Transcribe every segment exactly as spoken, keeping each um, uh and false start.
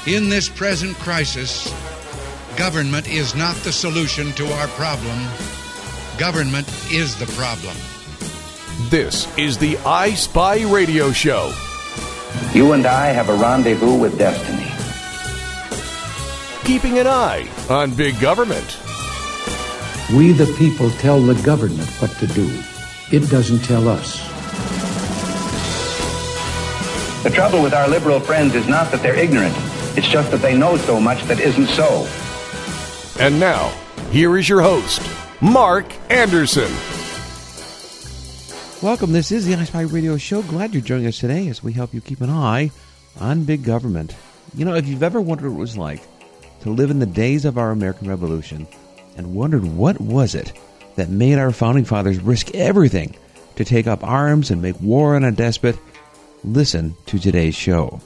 In this present crisis, government is not the solution to our problem. Government is the problem. This is the I Spy Radio Show. You and I have a rendezvous with destiny. Keeping an eye on big government. We the people tell the government what to do. It doesn't tell us. The trouble with our liberal friends is not that they're ignorant. It's just that they know so much that isn't so. And now, here is your host, Mark Anderson. Welcome. This is the I Spy Radio Show. Glad you're joining us today as we help you keep an eye on big government. You know, if you've ever wondered what it was like to live in the days of our American Revolution and wondered what was it that made our founding fathers risk everything to take up arms and make war on a despot, listen to today's show.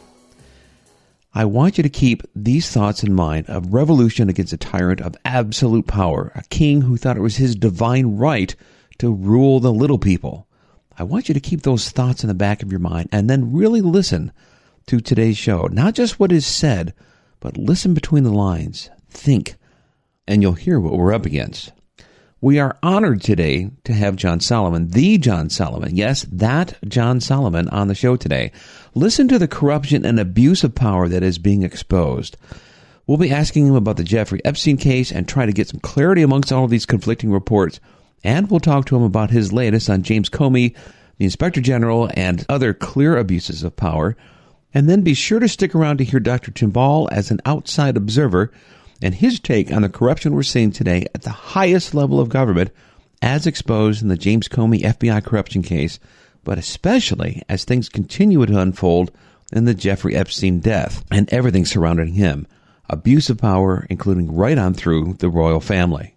I want you to keep these thoughts in mind of revolution against a tyrant of absolute power, a king who thought it was his divine right to rule the little people. I want you to keep those thoughts in the back of your mind and then really listen to today's show. Not just what is said, but listen between the lines. Think, and you'll hear what we're up against. We are honored today to have John Solomon, the John Solomon, yes, that John Solomon on the show today. Listen to the corruption and abuse of power that is being exposed. We'll be asking him about the Jeffrey Epstein case and try to get some clarity amongst all of these conflicting reports. And we'll talk to him about his latest on James Comey, the Inspector General, and other clear abuses of power. And then be sure to stick around to hear Doctor Tim Ball as an outside observer and his take on the corruption we're seeing today at the highest level of government as exposed in the James Comey F B I corruption case, but especially as things continue to unfold in the Jeffrey Epstein death and everything surrounding him. Abuse of power, including right on through the royal family.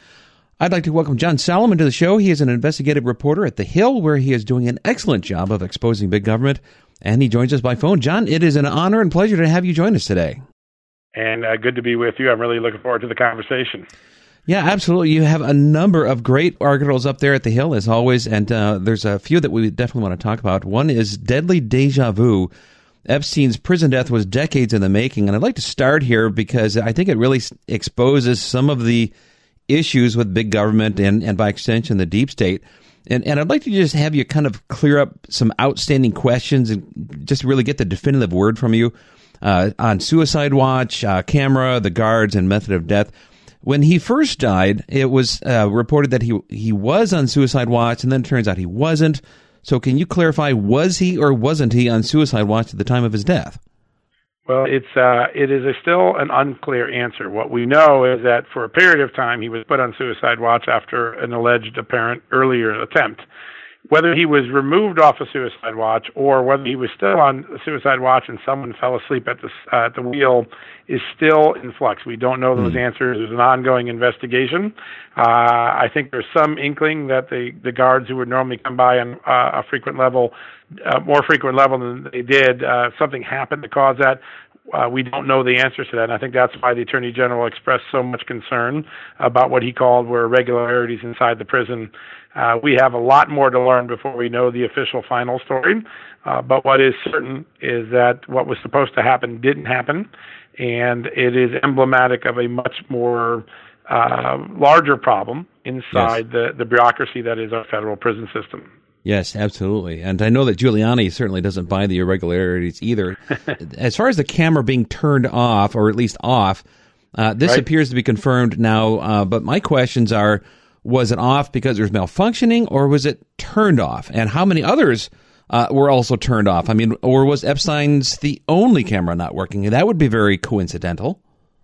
I'd like to welcome John Solomon to the show. He is an investigative reporter at The Hill, where he is doing an excellent job of exposing big government, and he joins us by phone. John, it is an honor and pleasure to have you join us today. And uh, good to be with you. I'm really looking forward to the conversation. Yeah, absolutely. You have a number of great articles up there at The Hill, as always, and uh, there's a few that we definitely want to talk about. One is Deadly Deja Vu. Epstein's prison death was decades in the making, and I'd like to start here because I think it really exposes some of the issues with big government and, and by extension, the deep state. And, and I'd like to just have you kind of clear up some outstanding questions and just really get the definitive word from you uh, on Suicide Watch, uh, camera, the guards, and method of death. When he first died, it was uh, reported that he he was on Suicide Watch, and then it turns out he wasn't. So can you clarify, was he or wasn't he on Suicide Watch at the time of his death? Well, it's uh, it is a still an unclear answer. What we know is that for a period of time, he was put on Suicide Watch after an alleged apparent earlier attempt. Whether he was removed off of Suicide Watch or whether he was still on Suicide Watch and someone fell asleep at the uh, at the wheel is still in flux. We don't know those mm. answers. There's an ongoing investigation. Uh, I think there's some inkling that the, the guards who would normally come by on uh, a frequent level, uh, more frequent level than they did, uh, something happened to cause that. Uh, we don't know the answers to that, and I think that's why the Attorney General expressed so much concern about what he called were irregularities inside the prison. Uh, we have a lot more to learn before we know the official final story, uh, but what is certain is that what was supposed to happen didn't happen, and it is emblematic of a much more uh, larger problem inside yes. the, the bureaucracy that is our federal prison system. Yes, absolutely. And I know that Giuliani certainly doesn't buy the irregularities either. As far as the camera being turned off, or at least off, uh, this right. appears to be confirmed now. Uh, but my questions are, was it off because there was malfunctioning, or was it turned off? And how many others uh, were also turned off? I mean, or was Epstein's the only camera not working? That would be very coincidental.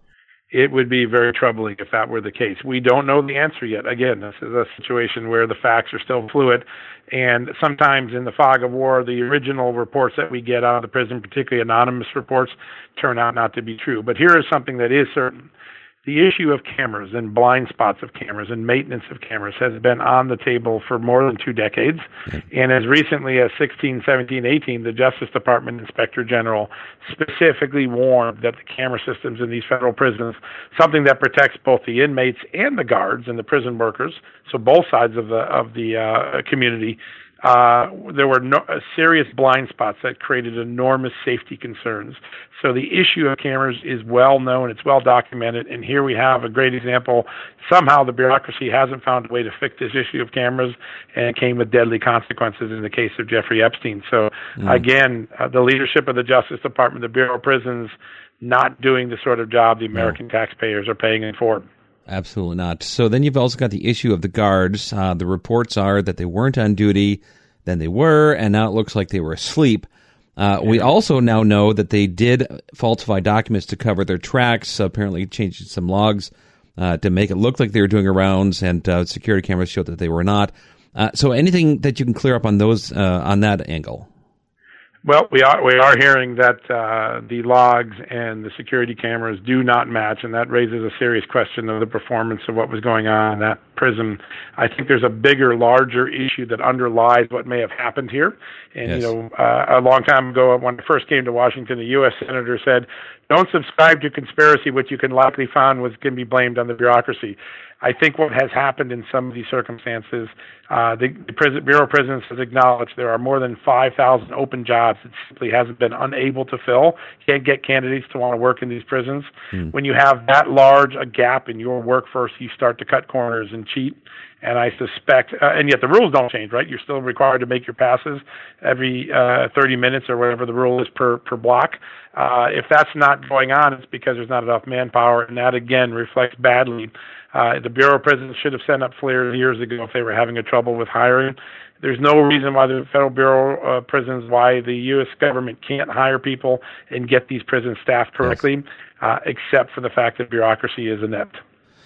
It would be very troubling if that were the case. We don't know the answer yet. Again, this is a situation where the facts are still fluid, and sometimes in the fog of war, the original reports that we get out of the prison, particularly anonymous reports, turn out not to be true. But here is something that is certain. The issue of cameras and blind spots of cameras and maintenance of cameras has been on the table for more than two decades. And as recently as sixteen, seventeen, eighteen, the Justice Department Inspector General specifically warned that the camera systems in these federal prisons, something that protects both the inmates and the guards and the prison workers, so both sides of the of the uh, community, uh, there were no, uh, serious blind spots that created enormous safety concerns. So the issue of cameras is well known, it's well documented, and here we have a great example. Somehow the bureaucracy hasn't found a way to fix this issue of cameras, and it came with deadly consequences in the case of Jeffrey Epstein. So mm. again, uh, the leadership of the Justice Department, the Bureau of Prisons, not doing the sort of job the American no. taxpayers are paying in for. Absolutely not. So then you've also got the issue of the guards. Uh, the reports are that they weren't on duty, then they were, and now it looks like they were asleep. Uh, we also now know that they did falsify documents to cover their tracks, apparently changing some logs uh, to make it look like they were doing rounds, and uh, security cameras showed that they were not. Uh, so anything that you can clear up on those uh, on that angle? Well, we are we are hearing that uh, the logs and the security cameras do not match, and that raises a serious question of the performance of what was going on in that prison. I think there's a bigger, larger issue that underlies what may have happened here. And yes. you know, uh, a long time ago, when I first came to Washington, the U S senator said, "Don't subscribe to conspiracy. What you can likely find was can be blamed on the bureaucracy." I think what has happened in some of these circumstances, uh, the, the prison, Bureau of Prisons has acknowledged there are more than five thousand open jobs it simply hasn't been unable to fill. Can't get candidates to want to work in these prisons. Mm. When you have that large a gap in your workforce, you start to cut corners and cheat. And I suspect, uh, and yet the rules don't change, right? You're still required to make your passes every uh, thirty minutes or whatever the rule is per, per block. Uh, if that's not going on, it's because there's not enough manpower, and that, again, reflects badly. Uh, the Bureau of Prisons should have sent up flares years ago if they were having a trouble with hiring. There's no reason why the Federal Bureau of Prisons, why the U S government can't hire people and get these prisons staffed correctly, yes. uh, except for the fact that bureaucracy is inept.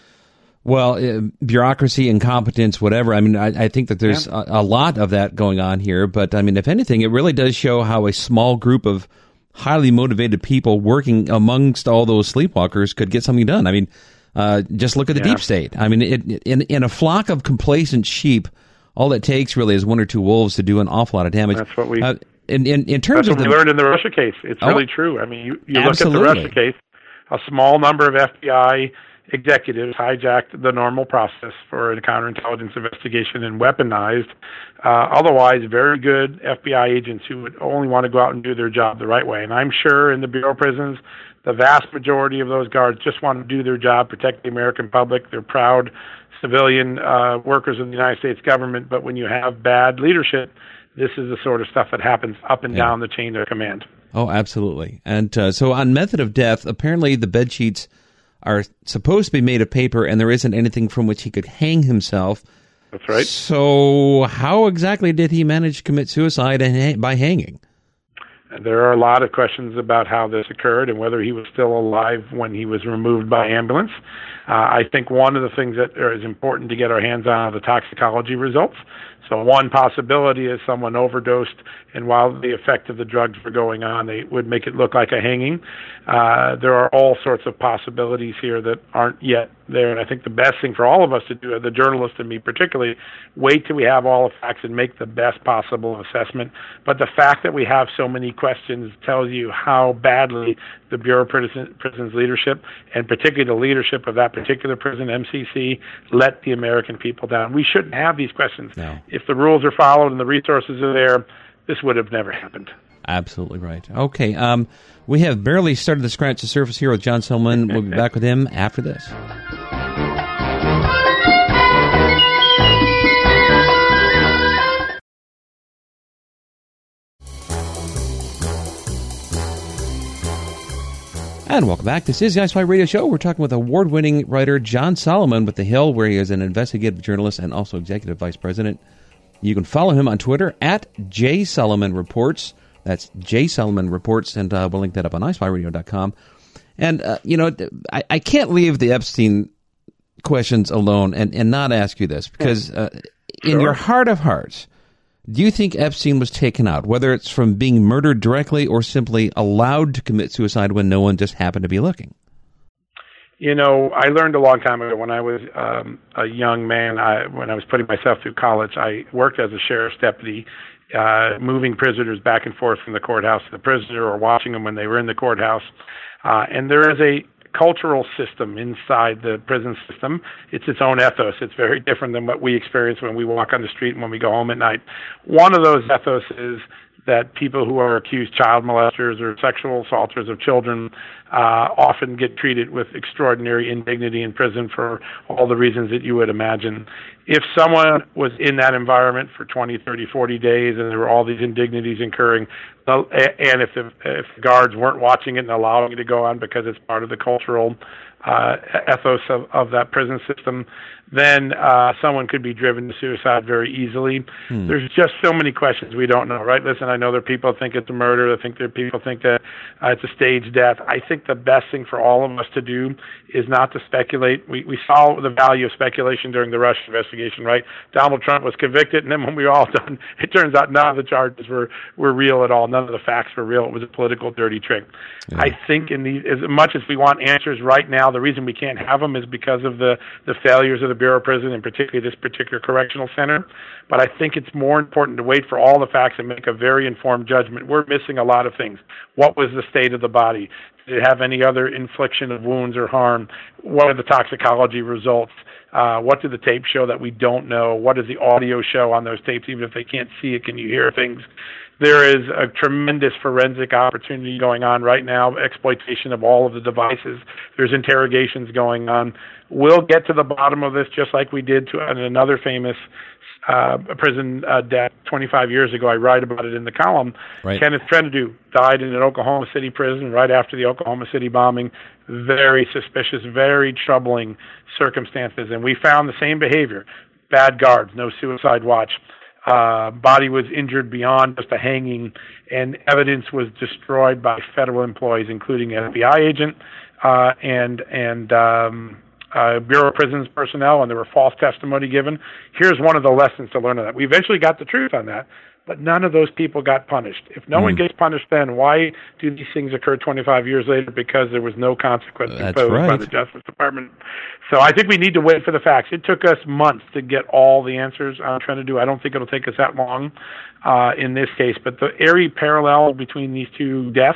Well, uh, bureaucracy, incompetence, whatever. I mean, I, I think that there's yeah. a, a lot of that going on here. But, I mean, if anything, it really does show how a small group of highly motivated people working amongst all those sleepwalkers could get something done. I mean, uh, just look at the yeah. deep state. I mean, it, in, in a flock of complacent sheep, all it takes really is one or two wolves to do an awful lot of damage. That's what we... Uh, in, in, in terms that's of what the, we learned in the Russia case. It's oh, really true. I mean, you, you look absolutely. at the Russia case, a small number of F B I executives hijacked the normal process for a counterintelligence investigation and weaponized uh, otherwise very good F B I agents who would only want to go out and do their job the right way. And I'm sure in the Bureau of Prisons, the vast majority of those guards just want to do their job, protect the American public. They're proud civilian uh, workers of the United States government. But when you have bad leadership, this is the sort of stuff that happens up and yeah. down the chain of command. Oh, absolutely. And uh, so on method of death, apparently the bed sheets are supposed to be made of paper, and there isn't anything from which he could hang himself. That's right. So how exactly did he manage to commit suicide and by hanging? There are a lot of questions about how this occurred and whether he was still alive when he was removed by ambulance. Uh, I think one of the things that is important to get our hands on are the toxicology results. So one possibility is someone overdosed, and while the effect of the drugs were going on, they would make it look like a hanging. Uh, there are all sorts of possibilities here that aren't yet there, and I think the best thing for all of us to do, the journalist and me particularly, wait till we have all the facts and make the best possible assessment. But the fact that we have so many questions tells you how badly the Bureau of Prisons leadership, and particularly the leadership of that particular prison, M C C, let the American people down. We shouldn't have these questions. No. If the rules are followed and the resources are there, this would have never happened. Absolutely right. Okay, um, we have barely started to scratch the surface here with John Silliman. We'll be back with him after this. And welcome back. This is the iSpy Radio Show. We're talking with award-winning writer John Solomon with The Hill, where he is an investigative journalist and also executive vice president. You can follow him on Twitter at J Solomon Reports. That's J Solomon Reports, and uh, we'll link that up on i spy radio dot com. And, uh, you know, I, I can't leave the Epstein questions alone and, and not ask you this, because uh, sure. in your heart of hearts, do you think Epstein was taken out, whether it's from being murdered directly or simply allowed to commit suicide when no one just happened to be looking? You know, I learned a long time ago when I was um, a young man, I, when I was putting myself through college, I worked as a sheriff's deputy, uh, moving prisoners back and forth from the courthouse to the prisoner or watching them when they were in the courthouse. Uh, and there is a cultural system inside the prison system. It's its own ethos. It's very different than what we experience when we walk on the street and when we go home at night. One of those ethos is that people who are accused child molesters or sexual assaulters of children uh, often get treated with extraordinary indignity in prison for all the reasons that you would imagine. If someone was in that environment for twenty, thirty, forty days and there were all these indignities incurring, and if the, if the guards weren't watching it and allowing it to go on because it's part of the cultural uh, ethos of, of that prison system, then uh, someone could be driven to suicide very easily. Hmm. There's just so many questions we don't know, right? Listen, I know there are people who think it's a murder. I think there are people who think that uh, it's a staged death. I think the best thing for all of us to do is not to speculate. We, we saw the value of speculation during the Russia investigation, right? Donald Trump was convicted, and then when we were all done, it turns out none of the charges were, were real at all. None of the facts were real. It was a political dirty trick. Yeah. I think in these, as much as we want answers right now, the reason we can't have them is because of the, the failures of the Bureau of Prison, and particularly this particular correctional center. But I think it's more important to wait for all the facts and make a very informed judgment. We're missing a lot of things. What was the state of the body? Did it have any other infliction of wounds or harm? What are the toxicology results? Uh, what did the tape show that we don't know? What does the audio show on those tapes? Even if they can't see it, can you hear things? There is a tremendous forensic opportunity going on right now, exploitation of all of the devices. There's interrogations going on. We'll get to the bottom of this just like we did to another famous uh, prison uh, death twenty-five years ago. I write about it in the column. Right. Kenneth Trentadue died in an Oklahoma City prison right after the Oklahoma City bombing. Very suspicious, very troubling circumstances. And we found the same behavior. Bad guards, no suicide watch. Uh, body was injured beyond just a hanging, and evidence was destroyed by federal employees, including an F B I agent uh, and and um, uh, Bureau of Prisons personnel, and there were false testimony given. Here's one of the lessons to learn of that. We eventually got the truth on that, but none of those people got punished. If no mm. one gets punished then, why do these things occur twenty-five years later? Because there was no consequence That's imposed right. by the Justice Department. So I think we need to wait for the facts. It took us months to get all the answers I'm trying to do. I don't think it'll take us that long uh, in this case. But the airy parallel between these two deaths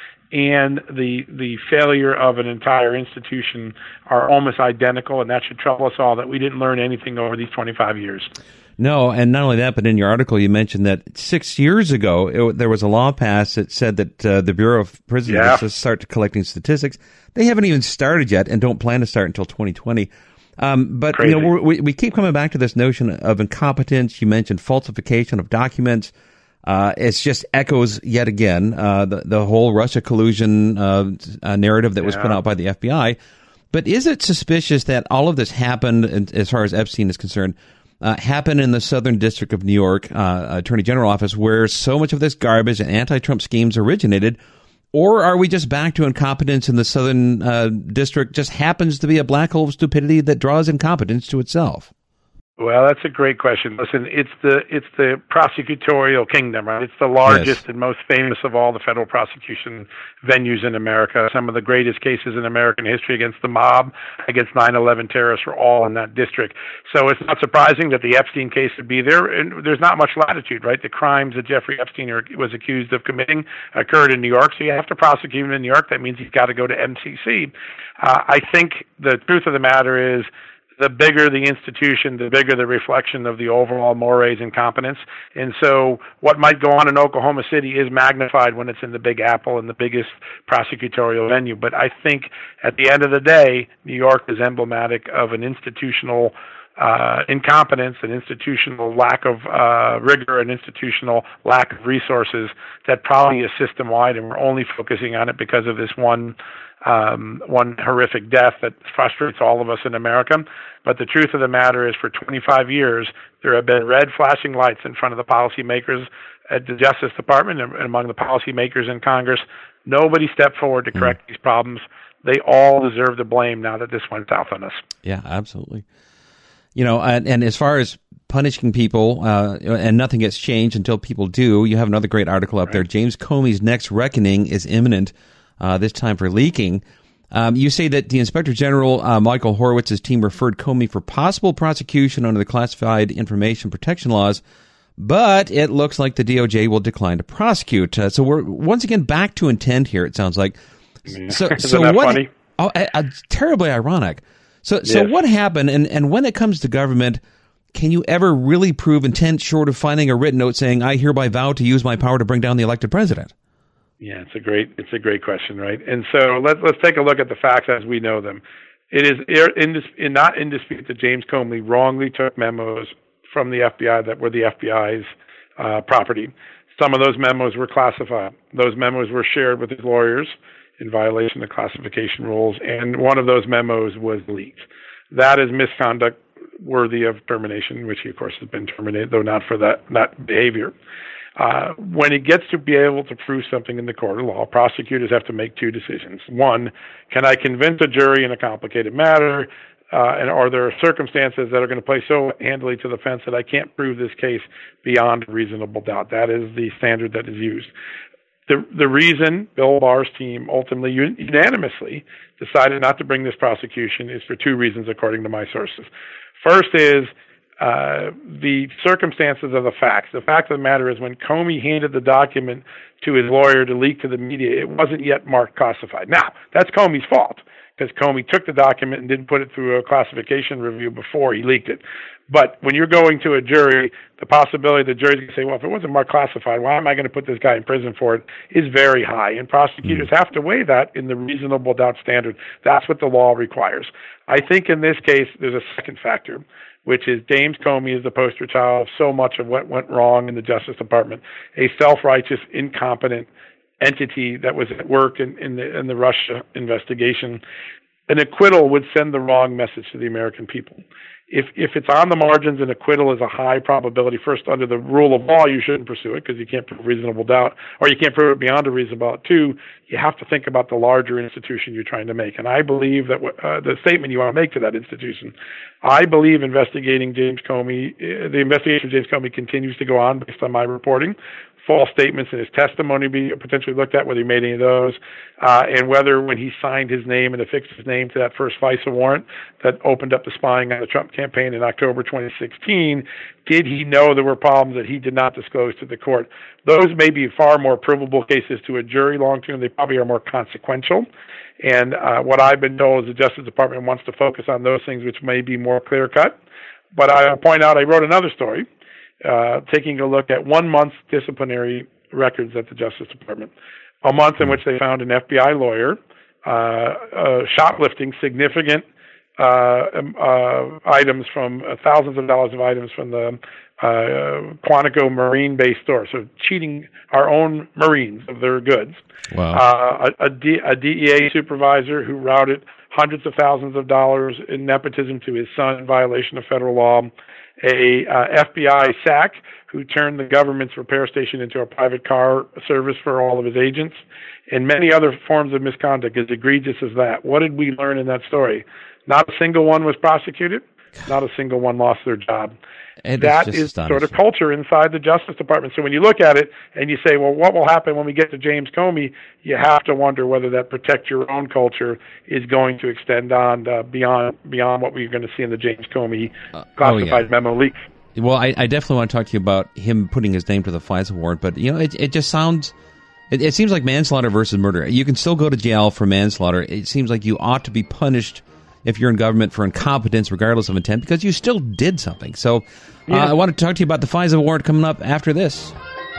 and the the failure of an entire institution are almost identical, and that should trouble us all that we didn't learn anything over these twenty-five years. No, and not only that, but in your article you mentioned that six years ago it, there was a law passed that said that uh, the Bureau of Prisons yeah. was to start collecting statistics. They haven't even started yet and don't plan to start until twenty twenty. Um, but Crazy. you know, we're, we we keep coming back to this notion of incompetence. You mentioned falsification of documents. Uh, it's just echoes yet again uh, the the whole Russia collusion uh, uh, narrative that was yeah. put out by the F B I. But is it suspicious that all of this happened, as far as Epstein is concerned, uh, happened in the Southern District of New York uh, Attorney General office, where so much of this garbage and anti-Trump schemes originated? Or are we just back to incompetence in the Southern uh, District? Just happens to be a black hole of stupidity that draws incompetence to itself. Well, that's a great question. Listen, it's the it's the prosecutorial kingdom, right? It's the largest yes. and most famous of all the federal prosecution venues in America. Some of the greatest cases in American history against the mob, against nine eleven terrorists, are all in that district. So it's not surprising that the Epstein case would be there. And there's not much latitude, right? The crimes that Jeffrey Epstein was accused of committing occurred in New York, so you have to prosecute him in New York. That means he's got to go to M C C. Uh, I think the truth of the matter is, the bigger the institution, the bigger the reflection of the overall mores and competence. And so what might go on in Oklahoma City is magnified when it's in the Big Apple and the biggest prosecutorial venue. But I think at the end of the day, New York is emblematic of an institutional uh, incompetence, an institutional lack of uh, rigor, an institutional lack of resources that probably is system-wide, and we're only focusing on it because of this one Um, one horrific death that frustrates all of us in America. But the truth of the matter is, for twenty-five years, there have been red flashing lights in front of the policymakers at the Justice Department and among the policymakers in Congress. Nobody stepped forward to correct mm. these problems. They all deserve the blame now that this went south on us. Yeah, absolutely. You know, and, and as far as punishing people, uh, and nothing gets changed until people do, you have another great article up right. there. James Comey's next reckoning is imminent. Uh, this time for leaking. Um, you say that the Inspector General, uh, Michael Horowitz's team, referred Comey for possible prosecution under the Classified Information Protection Laws, but it looks like the D O J will decline to prosecute. Uh, so we're once again back to intent here, it sounds like. So, Isn't so that what, funny? Oh, uh, terribly ironic. So, so yes. what happened? And, and when it comes to government, can you ever really prove intent short of finding a written note saying, "I hereby vow to use my power to bring down the elected president"? Yeah, it's a great it's a great question, right? And so let's let's take a look at the facts as we know them. It is in, in, not in dispute that James Comey wrongly took memos from the F B I that were the F B I's uh, property. Some of those memos were classified. Those memos were shared with his lawyers in violation of classification rules, and one of those memos was leaked. That is misconduct worthy of termination, which he, of course, has been terminated, though not for that, that behavior. Uh, when it gets to be able to prove something in the court of law, prosecutors have to make two decisions. One, can I convince a jury in a complicated matter, uh, and are there circumstances that are going to play so handily to the fence that I can't prove this case beyond reasonable doubt? That is the standard that is used. The the reason Bill Barr's team ultimately unanimously decided not to bring this prosecution is for two reasons, according to my sources. First is uh, the circumstances of the facts. The fact of the matter is when Comey handed the document to his lawyer to leak to the media, it wasn't yet marked classified. Now, that's Comey's fault, because Comey took the document and didn't put it through a classification review before he leaked it. But when you're going to a jury, the possibility the jury's going to say, well, if it wasn't marked classified, why am I going to put this guy in prison for it, is very high. And prosecutors mm. have to weigh that in the reasonable doubt standard. That's what the law requires. I think in this case, there's a second factor, which is James Comey is the poster child of so much of what went wrong in the Justice Department, a self-righteous, incompetent entity that was at work in, in the in the Russia investigation. An acquittal would send the wrong message to the American people. If if it's on the margins, an acquittal is a high probability. First, under the rule of law, you shouldn't pursue it because you can't prove reasonable doubt, or you can't prove it beyond a reasonable doubt. Two, you have to think about the larger institution you're trying to make. And I believe that uh, the statement you want to make to that institution, I believe investigating James Comey, uh, the investigation of James Comey continues to go on based on my reporting. False statements in his testimony be potentially looked at, whether he made any of those, uh, and whether when he signed his name and affixed his name to that first FISA warrant that opened up the spying on the Trump campaign in October twenty sixteen, did he know there were problems that he did not disclose to the court? Those may be far more provable cases to a jury long term. They probably are more consequential. And uh, what I've been told is the Justice Department wants to focus on those things which may be more clear-cut. But I point out, I wrote another story Uh, taking a look at one month's disciplinary records at the Justice Department, a month in which they found an F B I lawyer uh, uh, shoplifting significant uh, uh, items from uh, thousands of dollars of items from the uh, Quantico Marine Base store, so cheating our own Marines of their goods. Wow. Uh, a, a, D, a D E A supervisor who routed hundreds of thousands of dollars in nepotism to his son in violation of federal law. A uh, F B I S A C who turned the government's repair station into a private car service for all of his agents, and many other forms of misconduct as egregious as that. What did we learn in that story? Not a single one was prosecuted. Not a single one lost their job. It that is, is sort of culture inside the Justice Department. So when you look at it and you say, well, what will happen when we get to James Comey, you have to wonder whether that protect your own culture is going to extend on uh, beyond beyond what we're going to see in the James Comey classified uh, oh, yeah. memo leak. Well, I, I definitely want to talk to you about him putting his name to the FISA warrant, but you know, it it just sounds, it, it seems like manslaughter versus murder. You can still go to jail for manslaughter. It seems like you ought to be punished if you're in government for incompetence, regardless of intent, because you still did something. So uh, yeah. I want to talk to you about the FISA warrant coming up after this.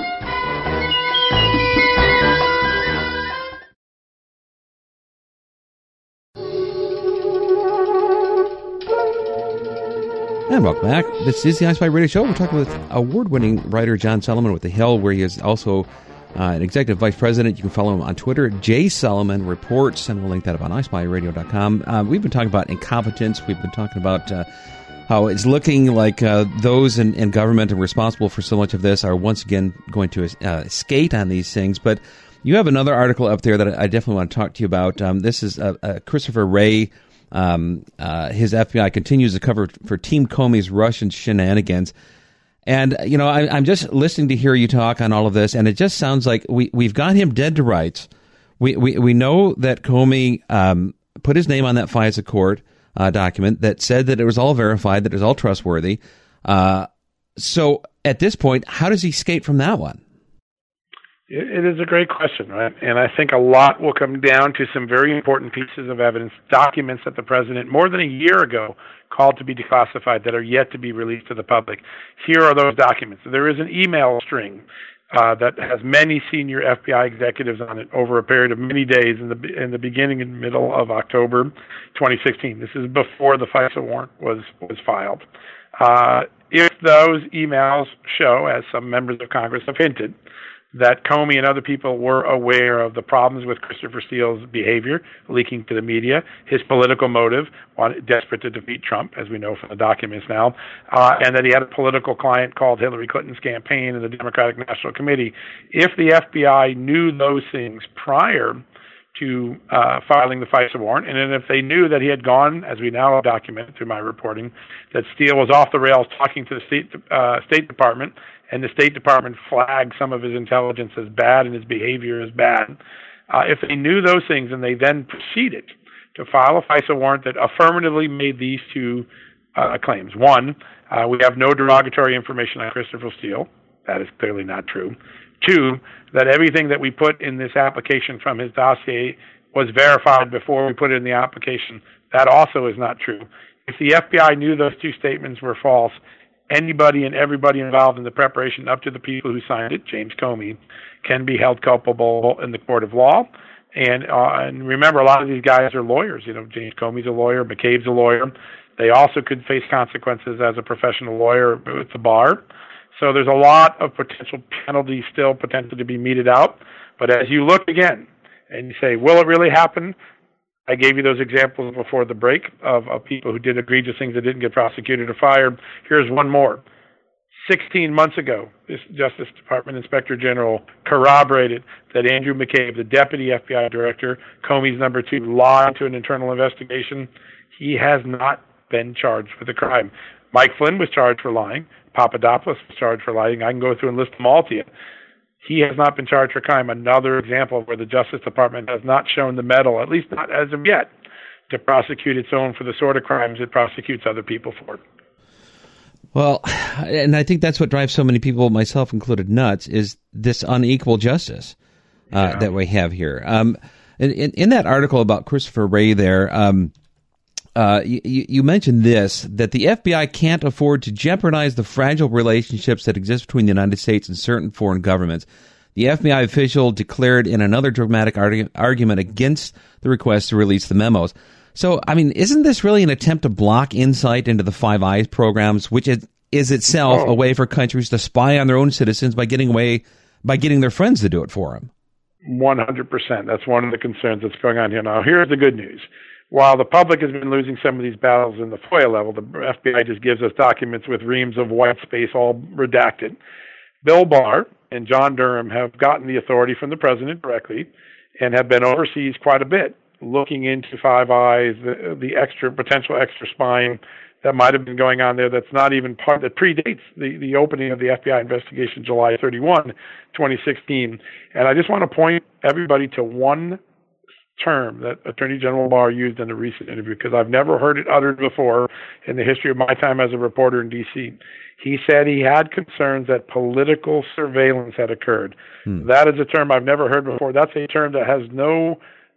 And welcome back. This is the I Spy Radio Show. We're talking with award-winning writer John Solomon with The Hill, where he is also Uh, an executive vice president. You can follow him on Twitter, J Solomon Reports, and we'll link that up on i spy radio dot com. Uh, we've been talking about incompetence. We've been talking about uh, how it's looking like uh, those in, in government and responsible for so much of this are once again going to uh, skate on these things. But you have another article up there that I definitely want to talk to you about. Um, this is uh, uh, Christopher Wray. Um, uh, his F B I continues to cover for Team Comey's Russian shenanigans. And, you know, I, I'm just listening to hear you talk on all of this, and it just sounds like we, we've got him dead to rights. We we, we know that Comey um, put his name on that FISA court uh, document that said that it was all verified, that it was all trustworthy. Uh, so at this point, how does he skate from that one? It is a great question, right? And I think a lot will come down to some very important pieces of evidence, documents that the president more than a year ago called to be declassified that are yet to be released to the public. Here are those documents. There is an email string uh, that has many senior F B I executives on it over a period of many days in the in the beginning and middle of October twenty sixteen. This is before the FISA warrant was, was filed. Uh, if those emails show, as some members of Congress have hinted, that Comey and other people were aware of the problems with Christopher Steele's behavior, leaking to the media, his political motive, desperate to defeat Trump, as we know from the documents now, uh, and that he had a political client called Hillary Clinton's campaign and the Democratic National Committee. If the F B I knew those things prior to uh, filing the FISA warrant, and then if they knew that he had gone, as we now have documented through my reporting, that Steele was off the rails talking to the State, uh, State Department, and the State Department flagged some of his intelligence as bad and his behavior as bad. Uh, if they knew those things and they then proceeded to file a FISA warrant that affirmatively made these two uh, claims. One, uh, we have no derogatory information on Christopher Steele. That is clearly not true. Two, that everything that we put in this application from his dossier was verified before we put it in the application. That also is not true. If the F B I knew those two statements were false, anybody and everybody involved in the preparation, up to the people who signed it, James Comey, can be held culpable in the court of law. And uh, and remember, a lot of these guys are lawyers. You know, James Comey's a lawyer, McCabe's a lawyer. They also could face consequences as a professional lawyer with the bar. So there's a lot of potential penalties still potential to be meted out. But as you look again and you say, will it really happen? I gave you those examples before the break of, of people who did egregious things that didn't get prosecuted or fired. Here's one more. Sixteen months ago, this Justice Department Inspector General corroborated that Andrew McCabe, the Deputy F B I Director, Comey's number two, lied to an internal investigation. He has not been charged with a crime. Mike Flynn was charged for lying. Papadopoulos was charged for lying. I can go through and list them all to you. He has not been charged for crime. Another example where the Justice Department has not shown the mettle, at least not as of yet, to prosecute its own for the sort of crimes it prosecutes other people for. Well, and I think that's what drives so many people, myself included, nuts, is this unequal justice uh, yeah. that we have here. Um, in, in that article about Christopher Wray there, um, uh, you, you mentioned this, that the F B I can't afford to jeopardize the fragile relationships that exist between the United States and certain foreign governments. The F B I official declared in another dramatic argu- argument against the request to release the memos. So, I mean, isn't this really an attempt to block insight into the Five Eyes programs, which is, is itself oh. a way for countries to spy on their own citizens by getting away, by getting their friends to do it for them? one hundred percent. That's one of the concerns that's going on here. Now, here's the good news. While the public has been losing some of these battles in the FOIA level, the F B I just gives us documents with reams of white space all redacted. Bill Barr and John Durham have gotten the authority from the president directly and have been overseas quite a bit, looking into Five Eyes, the, the extra potential extra spying that might have been going on there that's not even part, that predates the, the opening of the F B I investigation July thirty-first, twenty sixteen. And I just want to point everybody to one term that Attorney General Barr used in a recent interview, because I've never heard it uttered before in the history of my time as a reporter in D C. He said he had concerns that political surveillance had occurred. Hmm. That is a term I've never heard before. That's a term that has no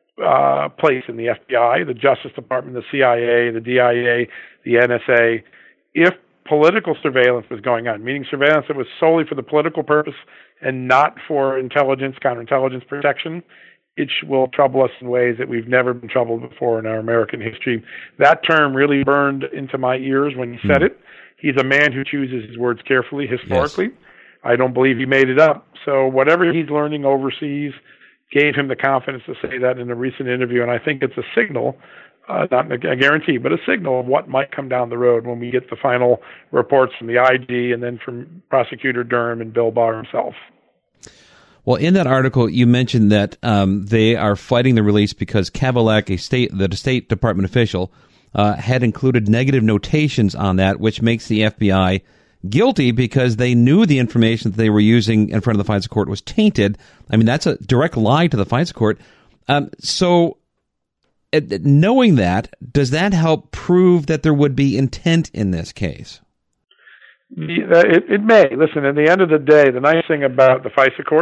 uh, place in the F B I, the Justice Department, the C I A, the D I A, the N S A. If political surveillance was going on, meaning surveillance that was solely for the political purpose and not for intelligence, counterintelligence protection, it will trouble us in ways that we've never been troubled before in our American history. That term really burned into my ears when he said mm. it. He's a man who chooses his words carefully historically. Yes. I don't believe he made it up. So whatever he's learning overseas gave him the confidence to say that in a recent interview, and I think it's a signal, uh, not a guarantee, but a signal of what might come down the road when we get the final reports from the I G and then from Prosecutor Durham and Bill Barr himself. Well, in that article, you mentioned that um, they are fighting the release because Kavalek, a state, the State Department official, uh, had included negative notations on that, which makes the F B I guilty because they knew the information that they were using in front of the FISA court was tainted. I mean, that's a direct lie to the FISA court. Um, so, uh, knowing that, does that help prove that there would be intent in this case? It, it may. Listen, at the end of the day, the nice thing about the FISA court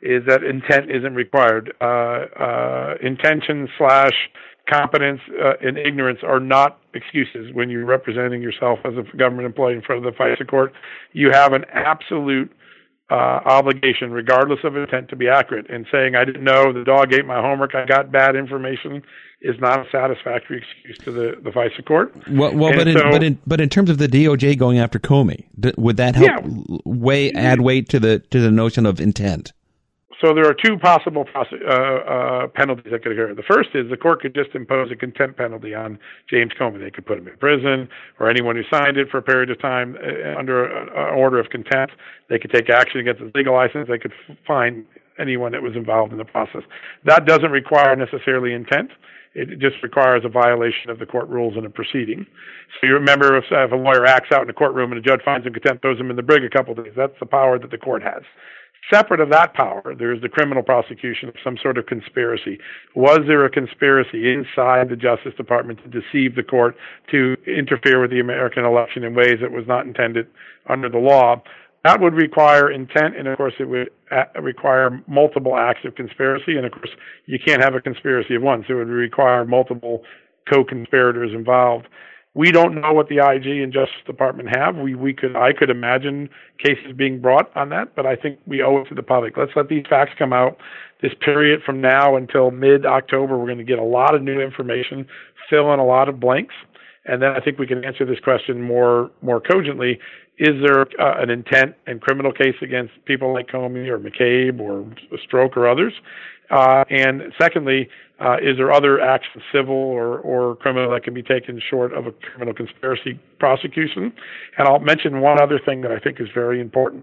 is that intent isn't required. Uh, uh, intention slash competence uh, and ignorance are not excuses when you're representing yourself as a government employee in front of the FISA court. You have an absolute uh, obligation, regardless of intent, to be accurate. And saying, I didn't know, the dog ate my homework, I got bad information, is not a satisfactory excuse to the, the FISA court. Well, well but, in, so, but, in, but in terms of the D O J going after Comey, would that help yeah, weigh, add weight to the to the notion of intent? So there are two possible uh, uh, penalties that could occur. The first is the court could just impose a contempt penalty on James Comey. They could put him in prison, or anyone who signed it for a period of time uh, under an order of contempt. They could take action against his legal license. They could fine anyone that was involved in the process. That doesn't require necessarily intent. It just requires a violation of the court rules in a proceeding. So you remember if, if a lawyer acts out in a courtroom and a judge finds him contempt, throws him in the brig a couple of days, that's the power that the court has. Separate of that power, there's the criminal prosecution of some sort of conspiracy. Was there a conspiracy inside the Justice Department to deceive the court, to interfere with the American election in ways that was not intended under the law? That would require intent, and of course it would require multiple acts of conspiracy, and of course you can't have a conspiracy of one, so it would require multiple co-conspirators involved. We don't know what the I G and Justice Department have. We we could I could imagine cases being brought on that, but I think we owe it to the public. Let's let these facts come out. This period from now until mid-October, we're going to get a lot of new information, fill in a lot of blanks, and then I think we can answer this question more more cogently. Is there uh, an intent and criminal case against people like Comey or McCabe or Strzok or others? Uh, and secondly, uh, is there other actions, civil or, or criminal, that can be taken short of a criminal conspiracy prosecution? And I'll mention one other thing that I think is very important.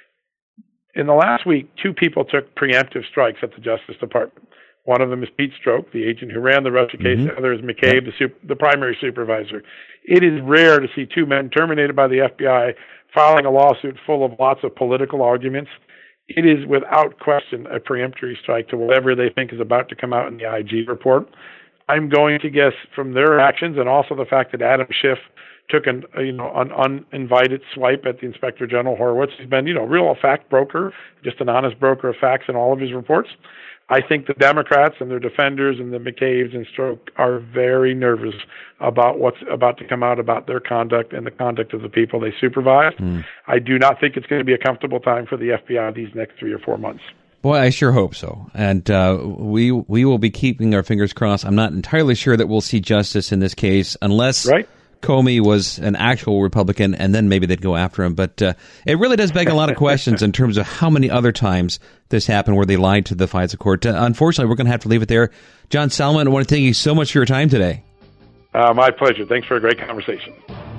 In the last week, two people took preemptive strikes at the Justice Department. One of them is Pete Strzok, the agent who ran the Russia case. Mm-hmm. The other is McCabe, the, super, the primary supervisor. It is rare to see two men terminated by the F B I filing a lawsuit full of lots of political arguments. It is without question a preemptory strike to whatever they think is about to come out in the I G report. I'm going to guess from their actions, and also the fact that Adam Schiff took an you know an uninvited swipe at the Inspector General Horowitz. He's been you know real a fact broker, just an honest broker of facts in all of his reports. I think the Democrats and their defenders and the McCabe's and Strzok are very nervous about what's about to come out about their conduct and the conduct of the people they supervise. Mm. I do not think it's going to be a comfortable time for the F B I these next three or four months. Boy, I sure hope so. And uh, we we will be keeping our fingers crossed. I'm not entirely sure that we'll see justice in this case unless right? Comey was an actual Republican, and then maybe they'd go after him. But uh, it really does beg a lot of questions in terms of how many other times this happened where they lied to the FISA court. Uh, unfortunately, we're going to have to leave it there. John Solomon, I want to thank you so much for your time today. Uh, my pleasure. Thanks for a great conversation.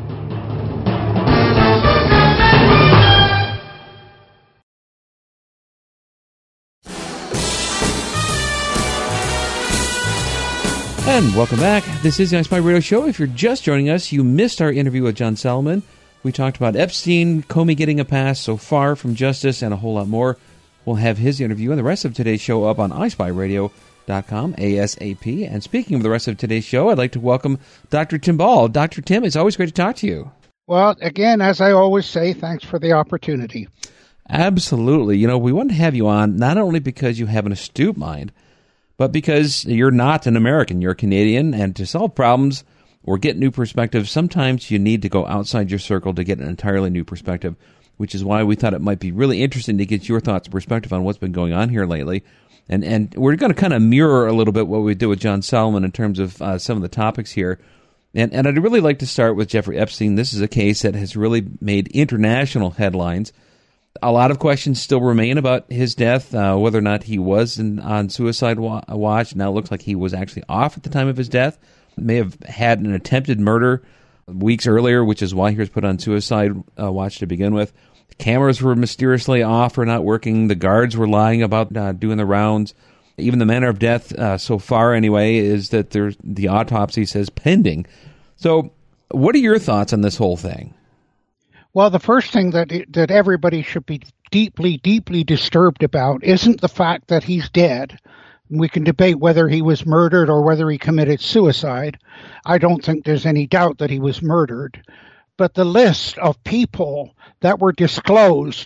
And welcome back. This is the iSpy Radio Show. If you're just joining us, you missed our interview with John Solomon. We talked about Epstein, Comey getting a pass so far from justice, and a whole lot more. We'll have his interview and the rest of today's show up on i spy radio dot com ASAP. And speaking of the rest of today's show, I'd like to welcome Doctor Tim Ball. Doctor Tim, it's always great to talk to you. Well, again, as I always say, thanks for the opportunity. Absolutely. You know, we want to have you on not only because you have an astute mind, but because you're not an American, you're a Canadian, and to solve problems or get new perspectives, sometimes you need to go outside your circle to get an entirely new perspective, which is why we thought it might be really interesting to get your thoughts and perspective on what's been going on here lately. And and we're going to kind of mirror a little bit what we did with John Solomon in terms of uh, some of the topics here. And, and I'd really like to start with Jeffrey Epstein. This is a case that has really made international headlines. A lot of questions still remain about his death, uh, whether or not he was in, on suicide wa- watch. Now it looks like he was actually off at the time of his death. May have had an attempted murder weeks earlier, which is why he was put on suicide uh, watch to begin with. The cameras were mysteriously off or not working. The guards were lying about uh, doing the rounds. Even the manner of death, uh, so far anyway, is that there's, the autopsy says pending. So what are your thoughts on this whole thing? Well, the first thing that that everybody should be deeply, deeply disturbed about isn't the fact that he's dead. We can debate whether he was murdered or whether he committed suicide. I don't think there's any doubt that he was murdered. But the list of people that were disclosed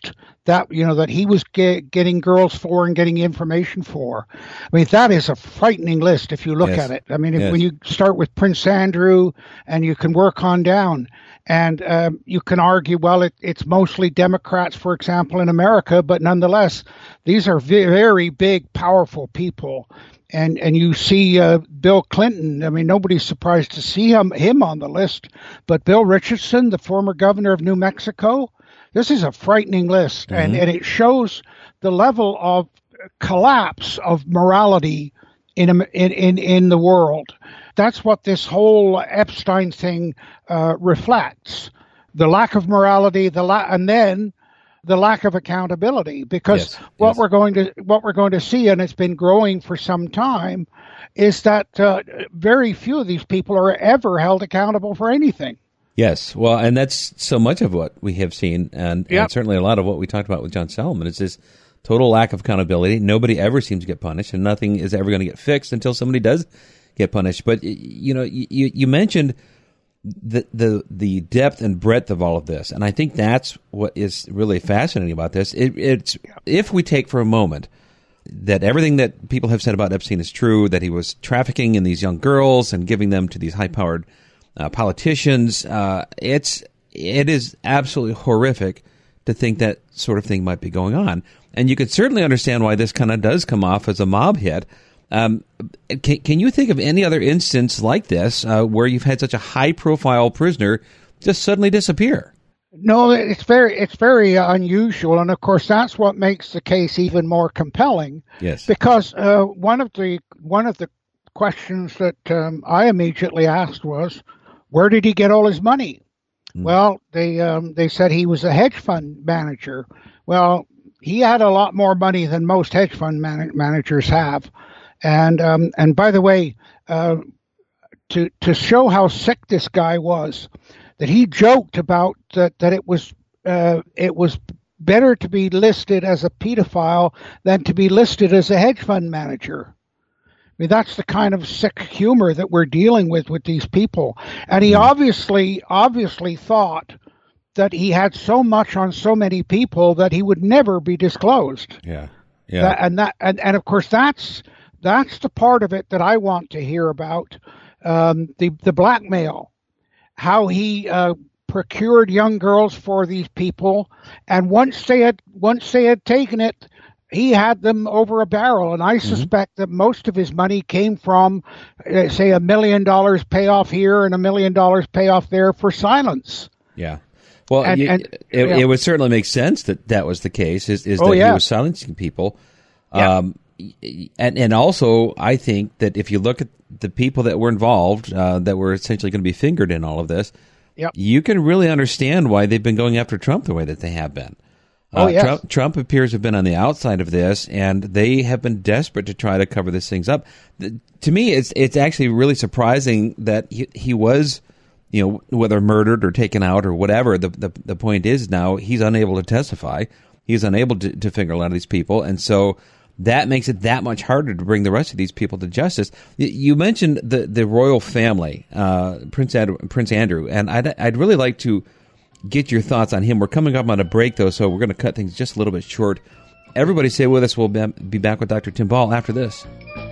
that, you know, that he was get, getting girls for and getting information for. I mean, that is a frightening list if you look yes. at it. I mean, if, yes. when you start with Prince Andrew and you can work on down, and um, you can argue, well, it, it's mostly Democrats, for example, in America, but nonetheless, these are very big, powerful people. And and you see uh, Bill Clinton. I mean, nobody's surprised to see him him on the list. But Bill Richardson, the former governor of New Mexico, this is a frightening list, mm-hmm. and, and it shows the level of collapse of morality in in in, in the world. That's what this whole Epstein thing uh, reflects: the lack of morality, the la- and then the lack of accountability. Because yes, what yes. we're going to what we're going to see, and it's been growing for some time, is that uh, very few of these people are ever held accountable for anything. Yes, well, and that's so much of what we have seen, and, yep. and certainly a lot of what we talked about with John Solomon. It's this total lack of accountability. Nobody ever seems to get punished, and nothing is ever going to get fixed until somebody does get punished. But you know, you, you mentioned the the the depth and breadth of all of this, and I think that's what is really fascinating about this. It, it's if we take for a moment that everything that people have said about Epstein is true, that he was trafficking in these young girls and giving them to these high-powered uh, politicians. Uh, it's it is absolutely horrific to think that sort of thing might be going on, and you could certainly understand why this kind of does come off as a mob hit. Um, can, can you think of any other instance like this uh, where you've had such a high-profile prisoner just suddenly disappear? No, it's very it's very unusual, and of course that's what makes the case even more compelling. Yes, because uh, one of the one of the questions that um, I immediately asked was, where did he get all his money? Mm. Well, they um, they said he was a hedge fund manager. Well, he had a lot more money than most hedge fund man- managers have. And um, and by the way, uh, to to show how sick this guy was, that he joked about that that it was uh, it was better to be listed as a pedophile than to be listed as a hedge fund manager. I mean, that's the kind of sick humor that we're dealing with with these people. And he mm-hmm. obviously obviously thought that he had so much on so many people that he would never be disclosed. Yeah, yeah. That, and that and, and of course that's. That's the part of it that I want to hear about, um, the the blackmail, how he uh, procured young girls for these people, and once they had once they had taken it, he had them over a barrel. And I mm-hmm. suspect that most of his money came from, uh, say, a million dollars payoff here and a million dollars payoff there for silence. Yeah. Well, and, you, and, it, yeah. it would certainly make sense that that was the case, is, is oh, that yeah. he was silencing people. Yeah. Um, And and also, I think that if you look at the people that were involved, uh, that were essentially going to be fingered in all of this, yep. you can really understand why they've been going after Trump the way that they have been. Oh, uh, yes. Trump, Trump appears to have been on the outside of this, and they have been desperate to try to cover these things up. The, to me, it's it's actually really surprising that he, he was, you know, whether murdered or taken out or whatever. The, the the point is now he's unable to testify. He's unable to, to finger a lot of these people, and so that makes it that much harder to bring the rest of these people to justice. You mentioned the, the royal family, uh, Prince Andrew, Prince Andrew, and I'd, I'd really like to get your thoughts on him. We're coming up on a break, though, so we're going to cut things just a little bit short. Everybody stay with us. We'll be back with Doctor Tim Ball after this.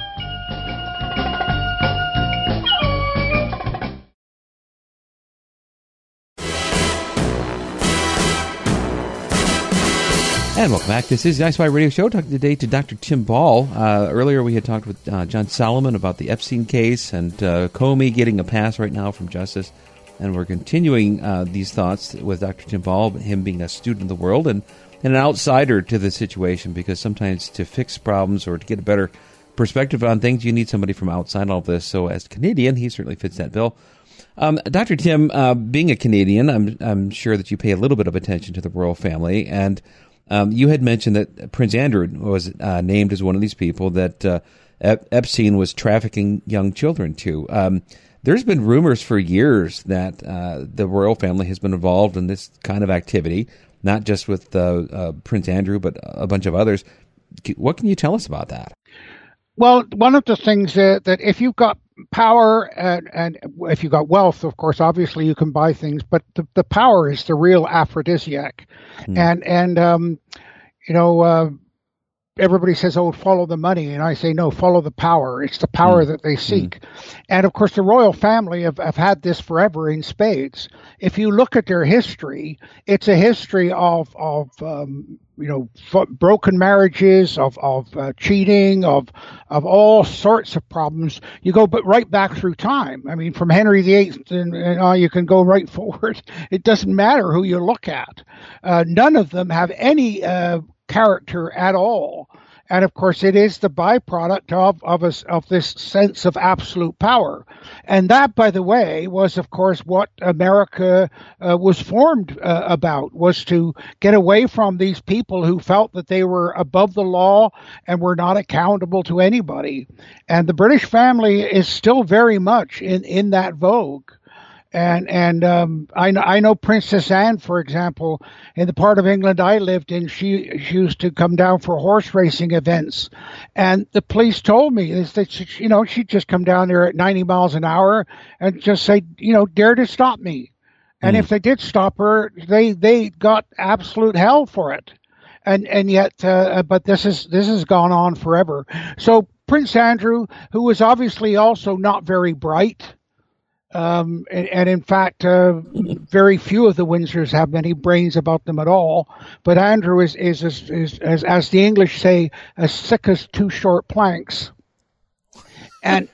And welcome back. This is the iSpy Radio Show, talking today to Doctor Tim Ball. Uh, earlier we had talked with uh, John Solomon about the Epstein case and uh, Comey getting a pass right now from justice. And we're continuing uh, these thoughts with Doctor Tim Ball, him being a student of the world and, and an outsider to the situation, because sometimes to fix problems or to get a better perspective on things, you need somebody from outside all of this. So as a Canadian, he certainly fits that bill. Um, Doctor Tim, uh, being a Canadian, I'm, I'm sure that you pay a little bit of attention to the royal family, and Um, you had mentioned that Prince Andrew was uh, named as one of these people that uh, Ep- Epstein was trafficking young children to. Um, there's been rumors for years that uh, the royal family has been involved in this kind of activity, not just with uh, uh, Prince Andrew, but a bunch of others. What can you tell us about that? Well, one of the things that, that if you've got power, and, and if you got wealth, of course, obviously you can buy things, but the, the power is the real aphrodisiac. Hmm. And, and um, you know, uh, everybody says, oh, follow the money. And I say, no, follow the power. It's the power mm. that they seek. Mm. And, of course, the royal family have, have had this forever in spades. If you look at their history, it's a history of, of um, you know, f- broken marriages, of, of uh, cheating, of of all sorts of problems. You go but right back through time. I mean, from Henry the Eighth, and, and uh, you can go right forward. It doesn't matter who you look at. Uh, none of them have any uh character at all. And of course, it is the byproduct of of, a, of this sense of absolute power. And that, by the way, was, of course, what America uh, was formed uh, about, was to get away from these people who felt that they were above the law and were not accountable to anybody. And the British family is still very much in, in that vogue. And and um, I know I know Princess Anne, for example, in the part of England I lived in, she, she used to come down for horse racing events, and the police told me is that she, you know she'd just come down there at ninety miles an hour and just say, you know, dare to stop me, and mm. if they did stop her, they they got absolute hell for it, and and yet, uh, but this is this has gone on forever. So Prince Andrew, who was obviously also not very bright. Um, and, and in fact, uh, very few of the Windsors have any brains about them at all. But Andrew is, is, is, is as, as the English say, as sick as two short planks. And,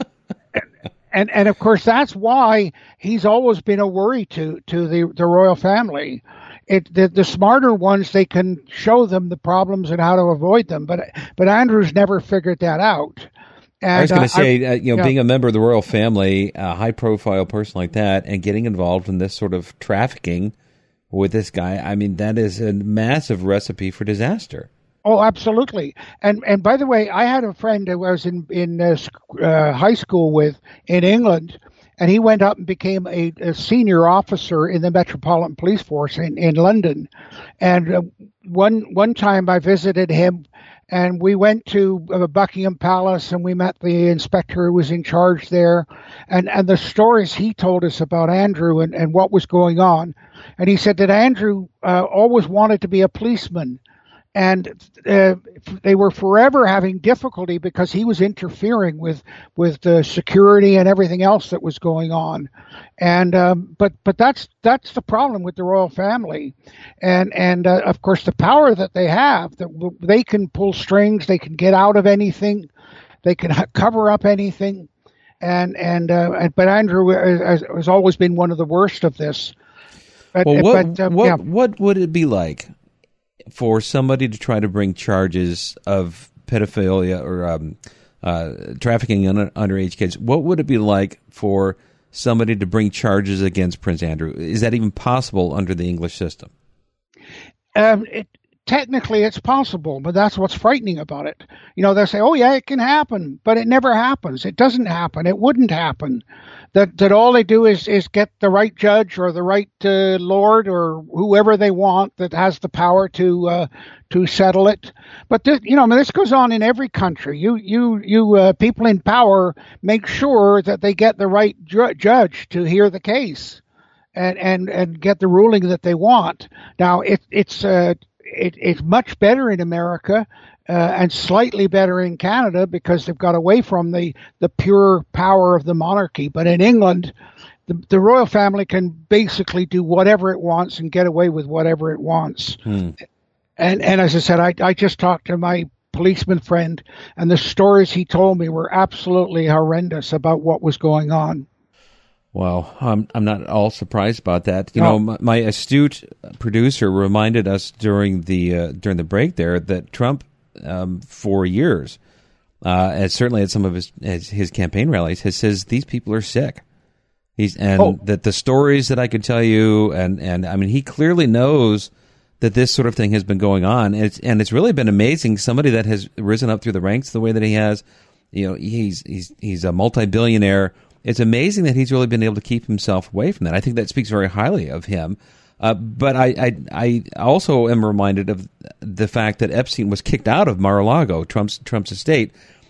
and, and of course, that's why he's always been a worry to, to the, the royal family. It, the, the smarter ones, they can show them the problems and how to avoid them. But, but Andrew's never figured that out. And, I was going to uh, say, uh, you know, yeah. being a member of the royal family, a high-profile person like that, and getting involved in this sort of trafficking with this guy, I mean, that is a massive recipe for disaster. Oh, absolutely. And and by the way, I had a friend who I was in, in uh, uh, high school with in England, and he went up and became a, a senior officer in the Metropolitan Police Force in, in London. And uh, one one time I visited him, and we went to uh, Buckingham Palace, and we met the inspector who was in charge there. And, and the stories he told us about Andrew and, and what was going on. And he said that Andrew uh, always wanted to be a policeman. And uh, they were forever having difficulty because he was interfering with with the security and everything else that was going on. And um, but but that's that's the problem with the royal family, and and uh, of course the power that they have, that they can pull strings, they can get out of anything, they can cover up anything, and and uh, but Andrew has, has always been one of the worst of this. But, well, what but, uh, what, yeah. what would it be like for somebody to try to bring charges of pedophilia or um, uh, trafficking under, underage kids? What would it be like for somebody to bring charges against Prince Andrew? Is that even possible under the English system? Um, it, technically, it's possible, but that's what's frightening about it. You know, they say, oh, yeah, it can happen, but it never happens. It doesn't happen. It wouldn't happen. That that all they do is, is get the right judge or the right uh, lord or whoever they want that has the power to uh, to settle it. But this, you know, I mean, this goes on in every country. You you you uh, people in power make sure that they get the right ju- judge to hear the case, and and, and get the ruling that they want. Now it it's uh, it, it's much better in America. Uh, and slightly better in Canada because they've got away from the, the pure power of the monarchy. But in England, the, the royal family can basically do whatever it wants and get away with whatever it wants. Hmm. And and as I said, I, I just talked to my policeman friend, and the stories he told me were absolutely horrendous about what was going on. Well, I'm I'm not all surprised about that. You no. know, my, my astute producer reminded us during the uh, during the break there that Trump, Um, for years, uh, and certainly at some of his his, his campaign rallies, has says these people are sick. He's and oh. that the stories that I could tell you, and, and I mean, he clearly knows that this sort of thing has been going on, and it's and it's really been amazing. Somebody that has risen up through the ranks the way that he has, you know, he's he's he's a multi-billionaire. It's amazing that he's really been able to keep himself away from that. I think that speaks very highly of him. Uh, but I, I I also am reminded of the fact that Epstein was kicked out of Mar-a-Lago, Trump's Trump's estate,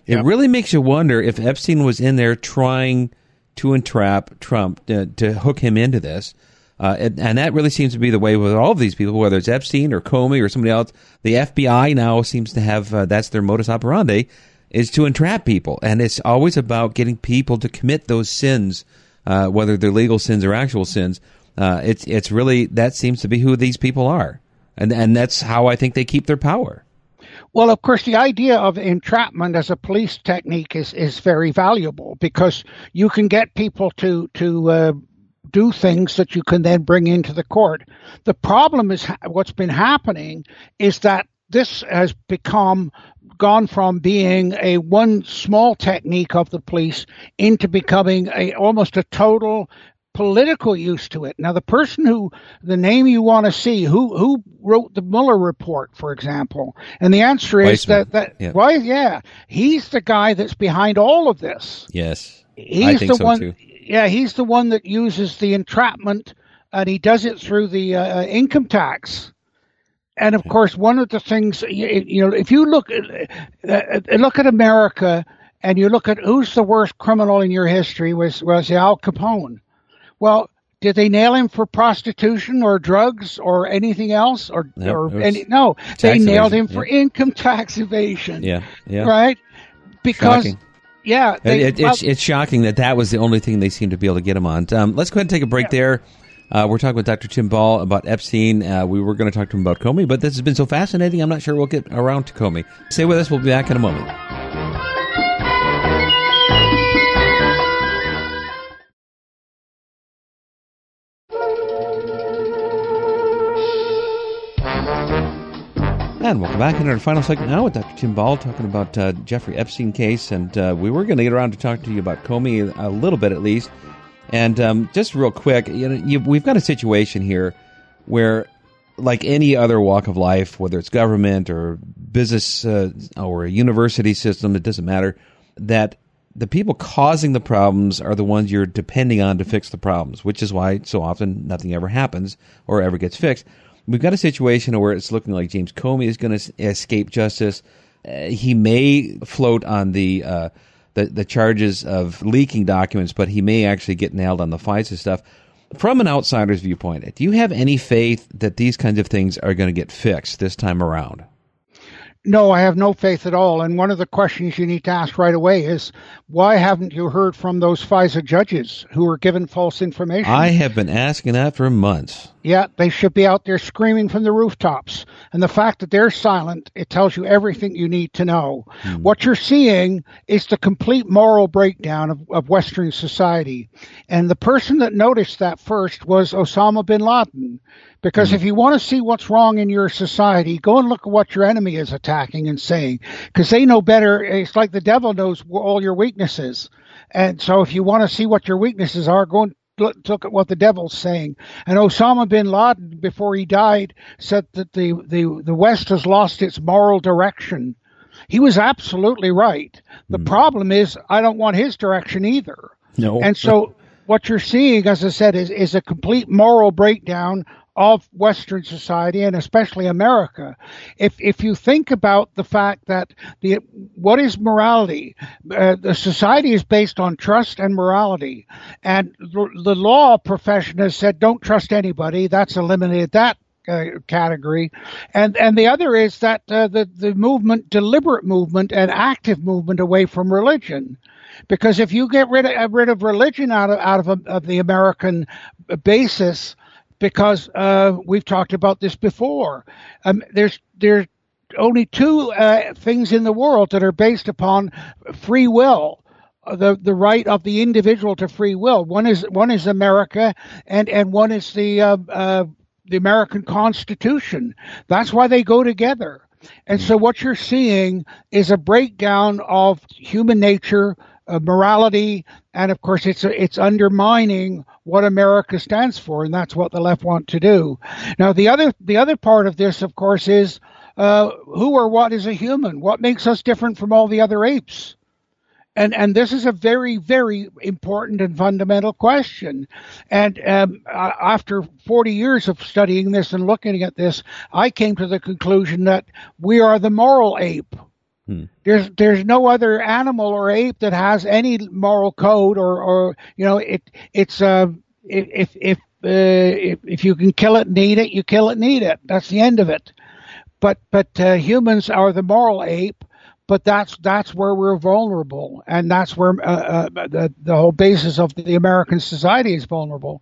It Yep. really makes you wonder if Epstein was in there trying to entrap Trump, to, to hook him into this. Uh, and, and that really seems to be the way with all of these people, whether it's Epstein or Comey or somebody else. The F B I now seems to have, uh, that's their modus operandi, is to entrap people. And it's always about getting people to commit those sins, uh, whether they're legal sins or actual sins. Uh, it's it's really, that seems to be who these people are. And and that's how I think they keep their power. Well, of course, the idea of entrapment as a police technique is, is very valuable because you can get people to to uh, do things that you can then bring into the court. The problem is ha- what's been happening is that this has become gone from being a one small technique of the police into becoming a almost a total political use to it. Now, the person who, the name you want to see, who who wrote the Mueller report, for example, and the answer is Weissman. that, that Yeah. why, yeah, he's the guy that's behind all of this. Yes. He's I think the so, one, too. yeah, he's the one that uses the entrapment, and he does it through the uh, income tax. And of course, one of the things, you, you know, if you look at, uh, look at America and you look at who's the worst criminal in your history was was Al Capone. Well, did they nail him for prostitution or drugs or anything else? Or, No, or it was any, no, they tax nailed evasion, him for yeah. income tax evasion. Yeah, yeah. Right? Because, Shocking. yeah. They, It, it, well, it's, it's shocking that that was the only thing they seemed to be able to get him on. Um, let's go ahead and take a break Yeah. there. Uh, we're talking with Doctor Tim Ball about Epstein. Uh, we were going to talk to him about Comey, but this has been so fascinating, I'm not sure we'll get around to Comey. Stay with us. We'll be back in a moment. And welcome back in our final segment now with Doctor Tim Ball talking about uh, Jeffrey Epstein case. And uh, we were going to get around to talk to you about Comey a little bit at least. And um, just real quick, you know, you, we've got a situation here where, like any other walk of life, whether it's government or business uh, or a university system, it doesn't matter, that the people causing the problems are the ones you're depending on to fix the problems, which is why so often nothing ever happens or ever gets fixed. We've got a situation where it's looking like James Comey is going to escape justice. Uh, he may float on the, uh, the the charges of leaking documents, but he may actually get nailed on the FISA stuff. From an outsider's viewpoint, do you have any faith that these kinds of things are going to get fixed this time around? No, I have no faith at all. And one of the questions you need to ask right away is, why haven't you heard from those FISA judges who were given false information? I have been asking that for months. Yeah, they should be out there screaming from the rooftops. And the fact that they're silent, it tells you everything you need to know. Mm. What you're seeing is the complete moral breakdown of, of Western society. And the person that noticed that first was Osama bin Laden. Because mm. if you want to see what's wrong in your society, go and look at what your enemy is attacking and saying. Because they know better. It's like the devil knows all your weaknesses. And so if you want to see what your weaknesses are, go and Look, look at what the devil's saying. And Osama bin Laden, before he died, said that the, the, the West has lost its moral direction. He was absolutely right. The mm. problem is, I don't want his direction either. No. And so what you're seeing, as I said, is, is a complete moral breakdown of Western society and especially America. If if you think about the fact that the what is morality, uh, the society is based on trust and morality, and the, the law profession has said don't trust anybody. That's eliminated that uh, category, and and the other is that uh, the the movement, deliberate movement, and active movement away from religion. Because if you get rid of rid of religion out of out of, a, of the American basis. Because uh, we've talked about this before. Um, there's there's only two uh, things in the world that are based upon free will, the the right of the individual to free will. One is one is America, and, and one is the uh, uh, the American Constitution. That's why they go together. And so what you're seeing is a breakdown of human nature, uh, morality, and of course it's it's undermining what America stands for, and that's what the left want to do. Now, the other the other part of this, of course, is uh, who or what is a human? What makes us different from all the other apes? And and this is a very, very important and fundamental question. And um, after forty years of studying this and looking at this, I came to the conclusion that we are the moral ape. Hmm. There's there's no other animal or ape that has any moral code, or, or you know, it it's uh if if uh, if if you can kill it and eat it, you kill it and eat it. That's the end of it. But but uh, humans are the moral ape. But that's that's where we're vulnerable, and that's where uh, uh, the the whole basis of the American society is vulnerable.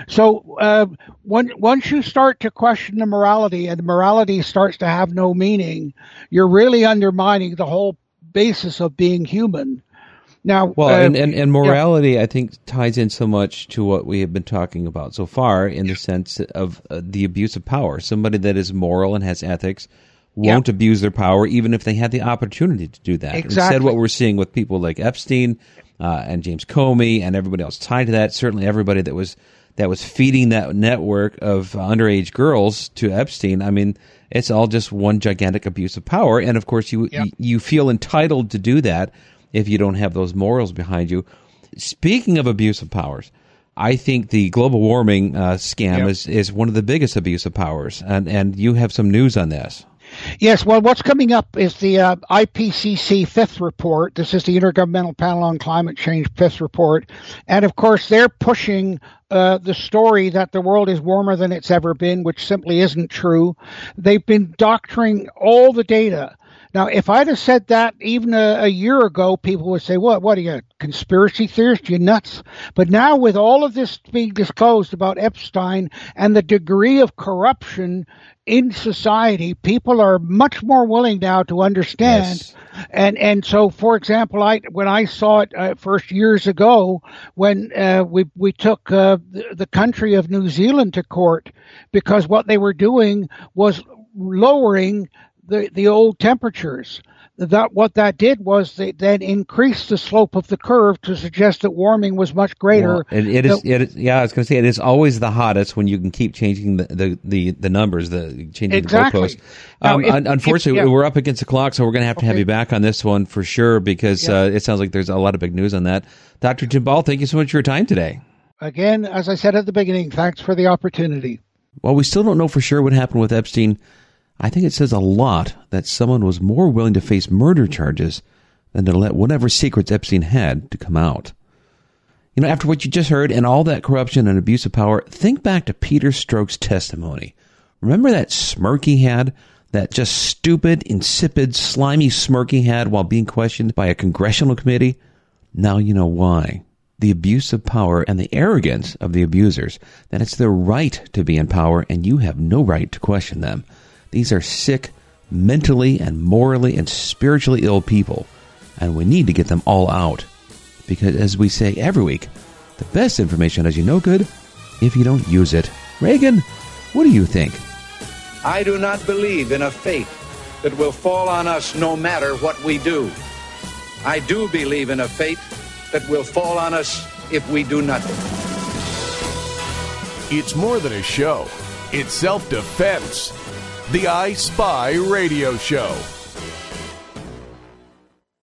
So uh, when, once you start to question the morality, and morality starts to have no meaning, you're really undermining the whole basis of being human. Now, well, uh, and, and, and morality, yeah. I think, ties in so much to what we have been talking about so far, in the sense of uh, the abuse of power. Somebody that is moral and has ethics won't yep. abuse their power, even if they had the opportunity to do that. Exactly. Instead, what we're seeing with people like Epstein uh, and James Comey and everybody else tied to that, certainly everybody that was that was feeding that network of underage girls to Epstein, I mean, it's all just one gigantic abuse of power. And, of course, you yep. you, you feel entitled to do that if you don't have those morals behind you. Speaking of abuse of powers, I think the global warming uh, scam yep. is, is one of the biggest abuse of powers, and, and you have some news on this. Yes, well, what's coming up is the uh, I P C C fifth report. This is the Intergovernmental Panel on Climate Change fifth report. And, of course, they're pushing uh, the story that the world is warmer than it's ever been, which simply isn't true. They've been doctoring all the data. Now, if I'd have said that even a, a year ago, people would say, what, what are you, a conspiracy theorist? You nuts? But now with all of this being disclosed about Epstein and the degree of corruption in society, people are much more willing now to understand. Yes. And and so, for example, I when I saw it uh, first years ago, when uh, we we took uh, the, the country of New Zealand to court, because what they were doing was lowering the, the old temperatures. That what that did was they then increased the slope of the curve to suggest that warming was much greater. Well, it, it is. It is. Yeah, I was going to say it is always the hottest when you can keep changing the the, the, the numbers, the changing exactly. the goalposts. Um, now, if, unfortunately, if, yeah. we're up against the clock, so we're going to have to okay. have you back on this one for sure, because yeah. uh, it sounds like there's a lot of big news on that. Doctor Jim Ball, thank you so much for your time today. Again, as I said at the beginning, thanks for the opportunity. While we still don't know for sure what happened with Epstein, I think it says a lot that someone was more willing to face murder charges than to let whatever secrets Epstein had to come out. You know, after what you just heard and all that corruption and abuse of power, think back to Peter Stroke's testimony. Remember that smirk he had? That just stupid, insipid, slimy smirk he had while being questioned by a congressional committee? Now you know why. The abuse of power and the arrogance of the abusers, that it's their right to be in power and you have no right to question them. These are sick, mentally and morally and spiritually ill people, and we need to get them all out. Because as we say every week, the best information does you no good if you don't use it. Reagan, what do you think? I do not believe in a fate that will fall on us no matter what we do. I do believe in a fate that will fall on us if we do nothing. It's more than a show. It's self-defense. The I Spy Radio Show.